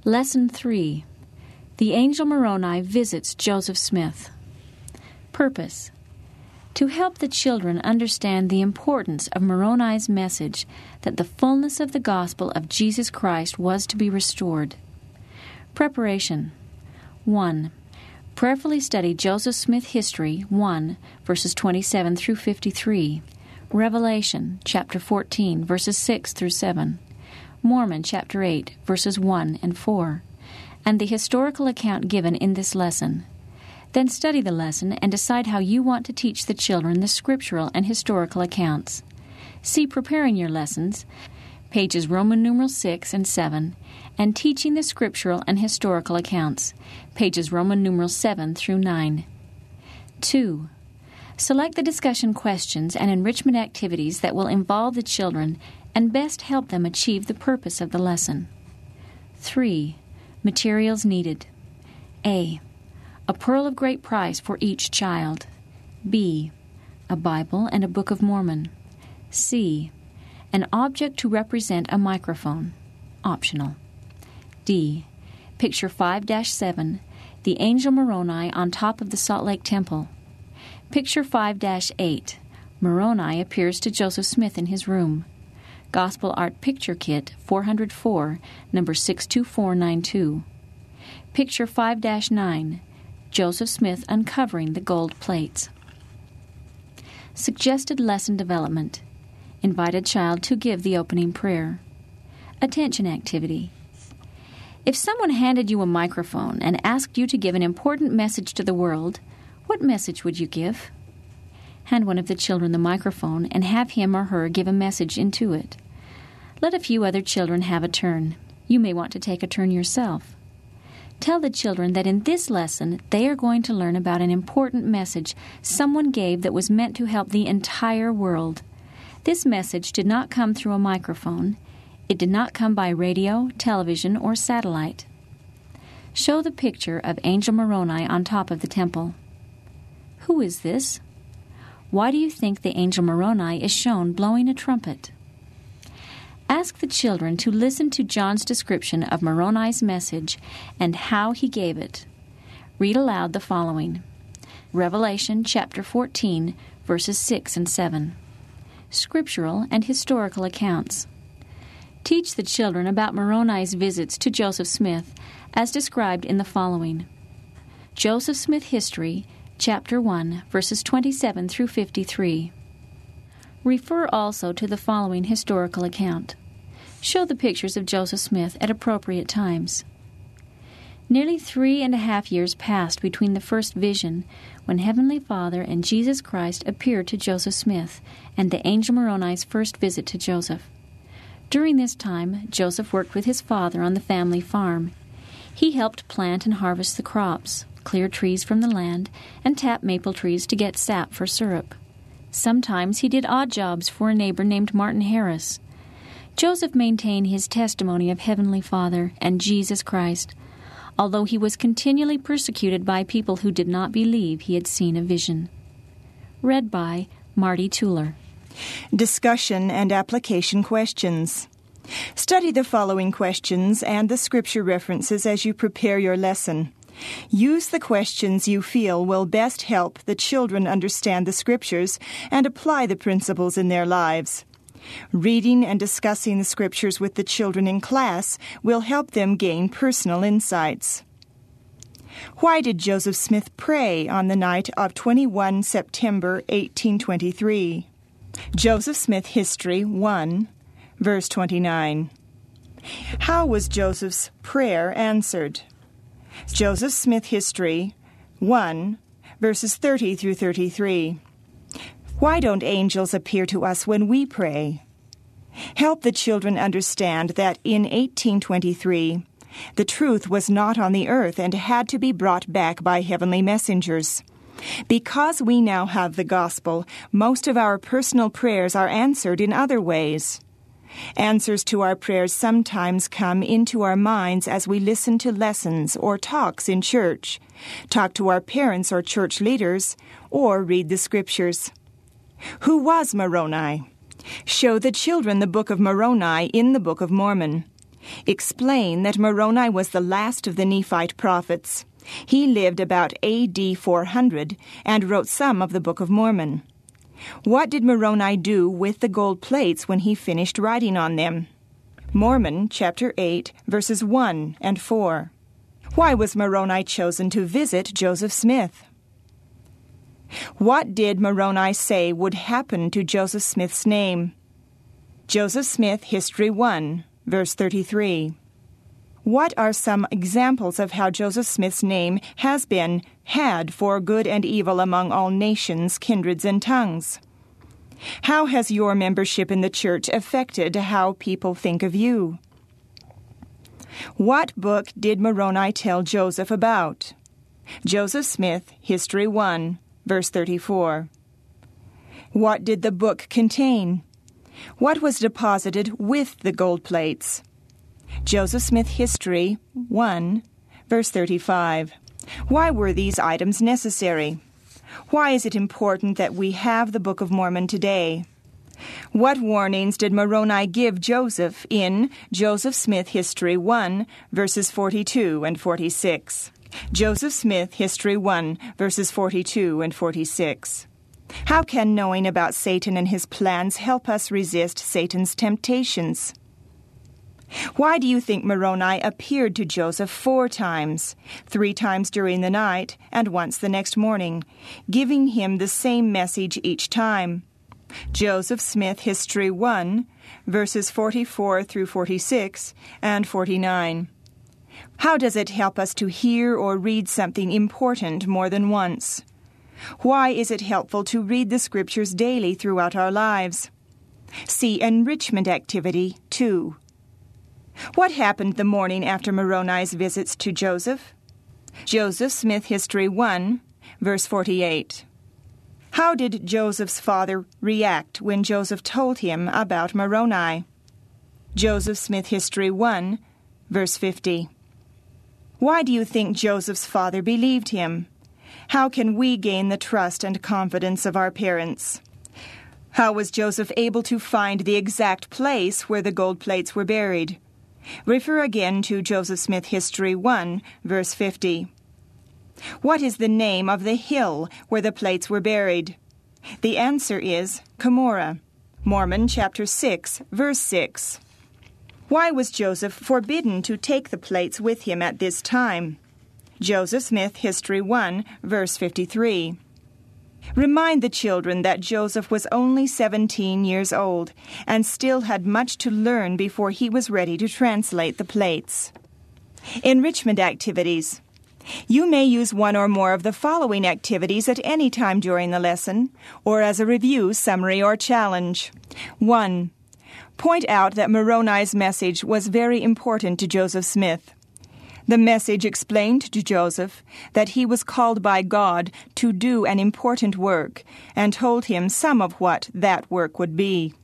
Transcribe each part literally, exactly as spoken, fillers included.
Lesson three. The angel Moroni visits Joseph Smith. Purpose: to help the children understand the importance of Moroni's message that the fullness of the gospel of Jesus Christ was to be restored. Preparation. one. Prayerfully study Joseph Smith History one, verses twenty-seven through fifty-three, Revelation, chapter fourteen, verses six through seven, Mormon, chapter eight, verses one and four, and the historical account given in this lesson. Then study the lesson and decide how you want to teach the children the scriptural and historical accounts. See Preparing Your Lessons, pages Roman numeral six and seven, and Teaching the Scriptural and Historical Accounts, pages Roman numeral seven through nine. two. Select the discussion questions and enrichment activities that will involve the children and best help them achieve the purpose of the lesson. three. Materials needed. A. A pearl of great price for each child. B. A Bible and a Book of Mormon. C. An object to represent a microphone. Optional. D. Picture five dash seven. The angel Moroni on top of the Salt Lake Temple. Picture five dash eight. Moroni appears to Joseph Smith in his room. Gospel Art Picture Kit four oh four, number six two four nine two. Picture five dash nine. Joseph Smith uncovering the gold plates. Suggested lesson development. Invite a child to give the opening prayer. Attention activity. If someone handed you a microphone and asked you to give an important message to the world, what message would you give? Hand one of the children the microphone and have him or her give a message into it. Let a few other children have a turn. You may want to take a turn yourself. Tell the children that in this lesson they are going to learn about an important message someone gave that was meant to help the entire world. This message did not come through a microphone. It did not come by radio, television, or satellite. Show the picture of Angel Moroni on top of the temple. Who is this? Why do you think the angel Moroni is shown blowing a trumpet? Ask the children to listen to John's description of Moroni's message and how he gave it. Read aloud the following. Revelation chapter fourteen, verses six and seven. Scriptural and historical accounts. Teach the children about Moroni's visits to Joseph Smith as described in the following. Joseph Smith History, chapter one, verses twenty-seven through fifty-three. Refer also to the following historical account. Show the pictures of Joseph Smith at appropriate times. Nearly three and a half years passed between the first vision, when Heavenly Father and Jesus Christ appeared to Joseph Smith, and the angel Moroni's first visit to Joseph. During this time, Joseph worked with his father on the family farm. He helped plant and harvest the crops, clear trees from the land, and tap maple trees to get sap for syrup. Sometimes he did odd jobs for a neighbor named Martin Harris. Joseph maintained his testimony of Heavenly Father and Jesus Christ, although he was continually persecuted by people who did not believe he had seen a vision. Read by Marty Tuller. Discussion and application questions. Study the following questions and the scripture references as you prepare your lesson. Use the questions you feel will best help the children understand the scriptures and apply the principles in their lives. Reading and discussing the scriptures with the children in class will help them gain personal insights. Why did Joseph Smith pray on the night of the twenty-first of September, eighteen twenty-three? Joseph Smith History one, verse twenty-nine. How was Joseph's prayer answered? Joseph Smith History one, verses thirty through thirty-three. Why don't angels appear to us when we pray? Help the children understand that in eighteen twenty-three, the truth was not on the earth and had to be brought back by heavenly messengers. Because we now have the gospel, most of our personal prayers are answered in other ways. Answers to our prayers sometimes come into our minds as we listen to lessons or talks in church, talk to our parents or church leaders, or read the scriptures. Who was Moroni? Show the children the Book of Moroni in the Book of Mormon. Explain that Moroni was the last of the Nephite prophets. He lived about A D four hundred and wrote some of the Book of Mormon. What did Moroni do with the gold plates when he finished writing on them? Mormon chapter eight, verses one and four. Why was Moroni chosen to visit Joseph Smith? What did Moroni say would happen to Joseph Smith's name? Joseph Smith, History one, verse thirty-three. What are some examples of how Joseph Smith's name has been had for good and evil among all nations, kindreds, and tongues? How has your membership in the church affected how people think of you? What book did Moroni tell Joseph about? Joseph Smith, History one, verse thirty-four. What did the book contain? What was deposited with the gold plates? Joseph Smith History one, verse thirty-five. Why were these items necessary? Why is it important that we have the Book of Mormon today? What warnings did Moroni give Joseph in Joseph Smith History one, verses forty-two and forty-six? Joseph Smith History one, verses forty-two and forty-six. How can knowing about Satan and his plans help us resist Satan's temptations? Why do you think Moroni appeared to Joseph four times, three times during the night and once the next morning, giving him the same message each time? Joseph Smith History one, verses forty-four through forty-six and forty-nine. How does it help us to hear or read something important more than once? Why is it helpful to read the Scriptures daily throughout our lives? See Enrichment Activity two. What happened the morning after Moroni's visits to Joseph? Joseph Smith History one, verse forty-eight. How did Joseph's father react when Joseph told him about Moroni? Joseph Smith History one, verse fifty. Why do you think Joseph's father believed him? How can we gain the trust and confidence of our parents? How was Joseph able to find the exact place where the gold plates were buried? Refer again to Joseph Smith History one, verse fifty. What is the name of the hill where the plates were buried? The answer is Cumorah. Mormon chapter six, verse six. Why was Joseph forbidden to take the plates with him at this time? Joseph Smith History one, verse fifty-three. Remind the children that Joseph was only seventeen years old and still had much to learn before he was ready to translate the plates. Enrichment activities. You may use one or more of the following activities at any time during the lesson, or as a review, summary, or challenge. one. Point out that Moroni's message was very important to Joseph Smith. The message explained to Joseph that he was called by God to do an important work and told him some of what that work would be.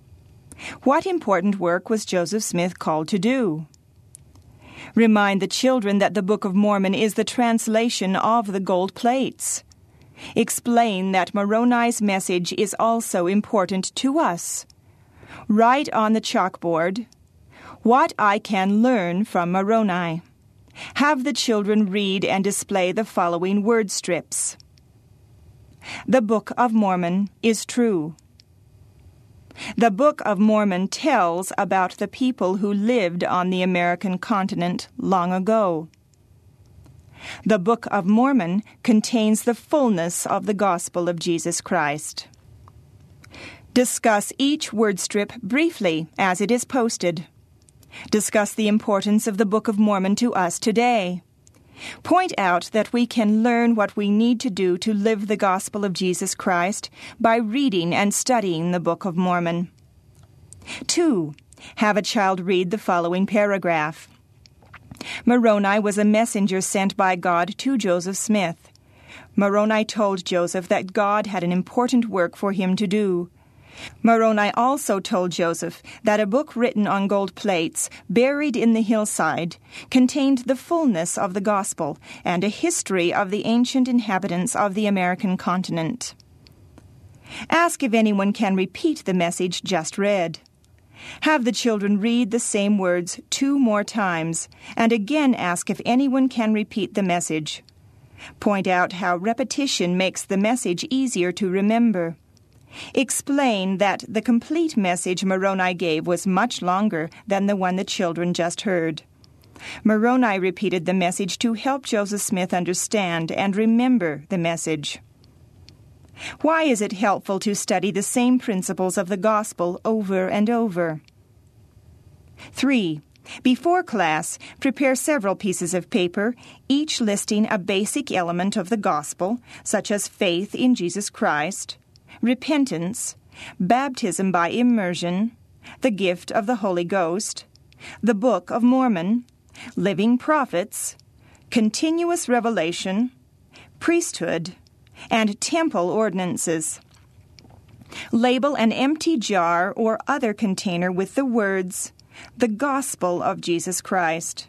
What important work was Joseph Smith called to do? Remind the children that the Book of Mormon is the translation of the gold plates. Explain that Moroni's message is also important to us. Write on the chalkboard, "What I can learn from Moroni." Have the children read and display the following word strips. The Book of Mormon is true. The Book of Mormon tells about the people who lived on the American continent long ago. The Book of Mormon contains the fullness of the gospel of Jesus Christ. Discuss each word strip briefly as it is posted. Discuss the importance of the Book of Mormon to us today. Point out that we can learn what we need to do to live the gospel of Jesus Christ by reading and studying the Book of Mormon. Two. Have a child read the following paragraph. Moroni was a messenger sent by God to Joseph Smith. Moroni told Joseph that God had an important work for him to do. Moroni also told Joseph that a book written on gold plates, buried in the hillside, contained the fullness of the gospel and a history of the ancient inhabitants of the American continent. Ask if anyone can repeat the message just read. Have the children read the same words two more times, and again ask if anyone can repeat the message. Point out how repetition makes the message easier to remember. Explain that the complete message Moroni gave was much longer than the one the children just heard. Moroni repeated the message to help Joseph Smith understand and remember the message. Why is it helpful to study the same principles of the gospel over and over? Three. Before class, prepare several pieces of paper, each listing a basic element of the gospel, such as faith in Jesus Christ, repentance, baptism by immersion, the gift of the Holy Ghost, the Book of Mormon, living prophets, continuous revelation, priesthood, and temple ordinances. Label an empty jar or other container with the words, "The Gospel of Jesus Christ."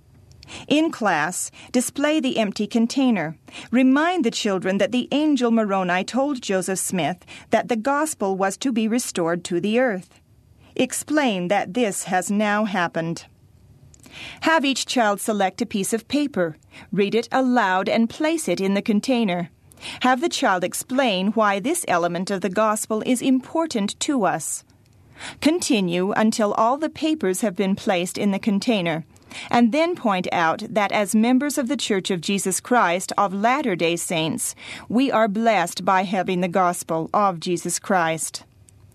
In class, display the empty container. Remind the children that the angel Moroni told Joseph Smith that the gospel was to be restored to the earth. Explain that this has now happened. Have each child select a piece of paper, read it aloud, and place it in the container. Have the child explain why this element of the gospel is important to us. Continue until all the papers have been placed in the container, and then point out that as members of the Church of Jesus Christ of Latter-day Saints, we are blessed by having the gospel of Jesus Christ.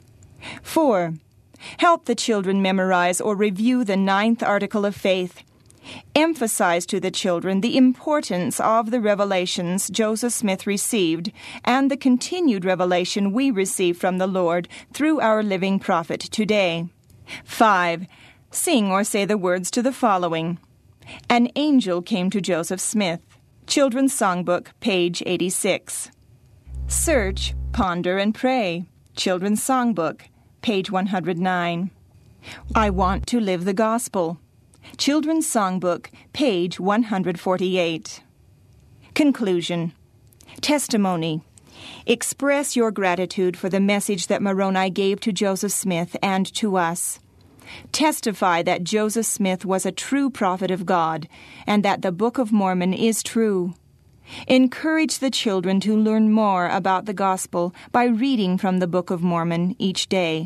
Four. Help the children memorize or review the ninth article of faith. Emphasize to the children the importance of the revelations Joseph Smith received and the continued revelation we receive from the Lord through our living prophet today. Five. Sing or say the words to the following. An angel came to Joseph Smith. Children's Songbook, page eighty-six. Search, ponder, and pray. Children's Songbook, page one hundred nine. I want to live the gospel. Children's Songbook, page one hundred forty-eight. Conclusion. Testimony. Express your gratitude for the message that Moroni gave to Joseph Smith and to us. Testify that Joseph Smith was a true prophet of God and that the Book of Mormon is true. Encourage the children to learn more about the gospel by reading from the Book of Mormon each day.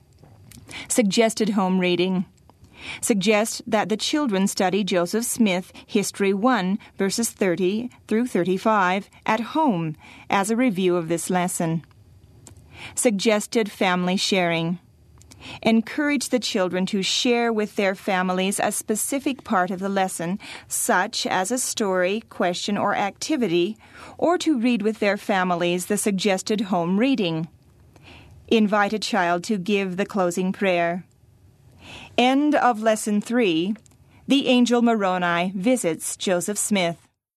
Suggested home reading. Suggest that the children study Joseph Smith History one, verses thirty through thirty-five, at home as a review of this lesson. Suggested family sharing. Encourage the children to share with their families a specific part of the lesson, such as a story, question, or activity, or to read with their families the suggested home reading. Invite a child to give the closing prayer. End of Lesson three. The Angel Moroni visits Joseph Smith.